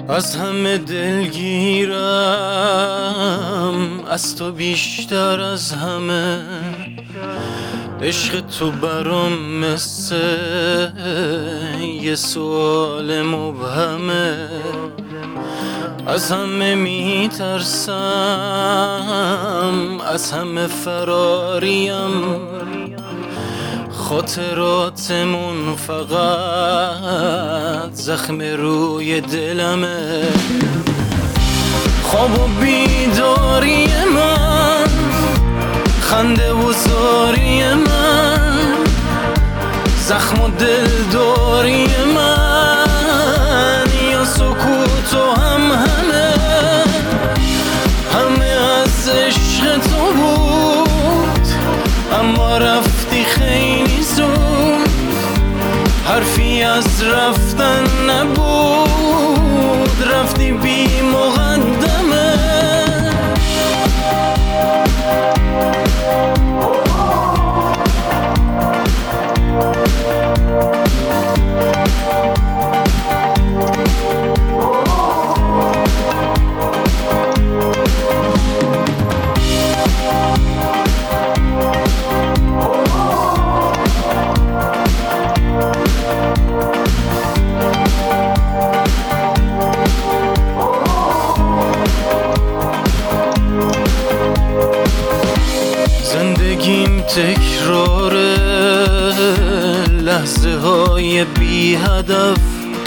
از همه دلگیرم، از تو بیشتر از همه. عشق تو برام مثل یه سوال مبهمه. از همه میترسم، از همه فراریم. خاطراتمون فقط زخم روی دلمه. خواب و بیداری من، خنده و زاری من، زخم و دلداری من، یا سکوت و همه از عشق تو بود. اما رفتی خیلی زود، حرفی از رفتن نبود، رفتی بی مقدمه. زندگیم تکراره، لحظه های بی هدف،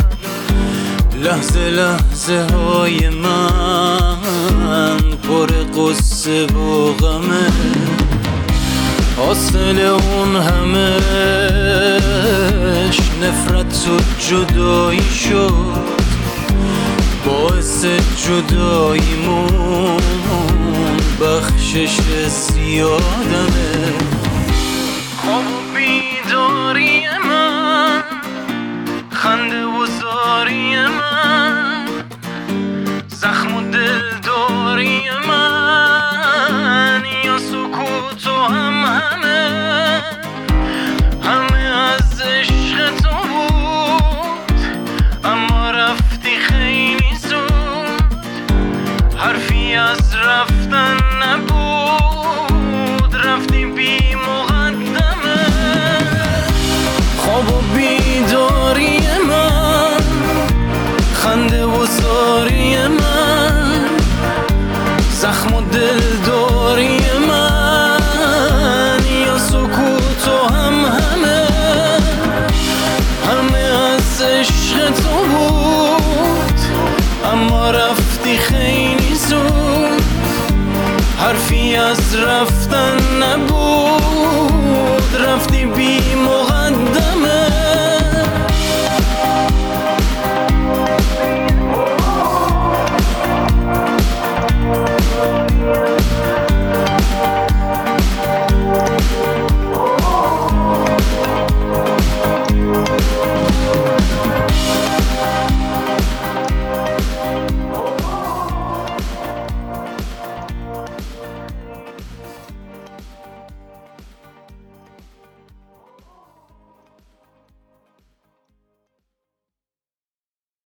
لحظه لحظه های من پر قصه و غمه. حاصل اون همهش نفرت و جدایی شد، باعث جداییمون بخشش زیادمه. خواب و بیداری من، خنده و زاری من، زخم و دلداری من، یا سکوت و همه از عشق تو بود. اما رفتی خیلی زود، حرفی از رفتن نبود، رفتی بی مقدمه. خواب و بیداری من، خنده و زاری من، زخم و دلداری من، یا سکوت و همه از عشق تو بود. اما رفتی خیلی زود، حرفی از رفتن